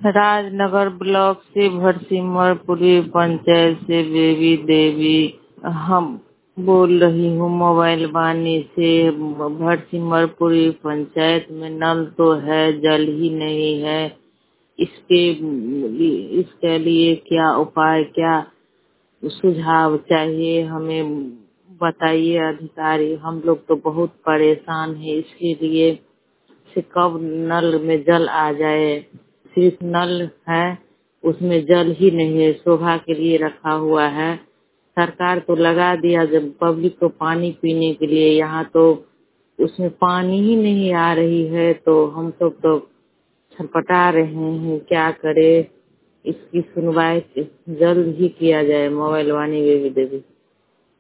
Rajnagar block से भरसिमरपुरी पंचायत से baby देवी हम बोल रही हूँ। मोबाइल वाणी से भरसिमरपुरी पंचायत में नल तो है, जल ही नहीं है। इसके लिए क्या उपाय, क्या सुझाव चाहिए हमें बताइए अधिकारी। हम लोग तो बहुत परेशान हैं इसके लिए से कब नल में जल आ जाए। सिर्फ नल है, उसमें जल ही नहीं है, शोभा के लिए रखा हुआ है। सरकार तो लगा दिया जब पब्लिक को पानी पीने के लिए, यहाँ तो उसमें पानी ही नहीं आ रही है। तो हम सब तो छटपटा रहे हैं, क्या करे। इसकी सुनवाई जल्द ही किया जाए। मोबाइल वाणी बेबी देवी।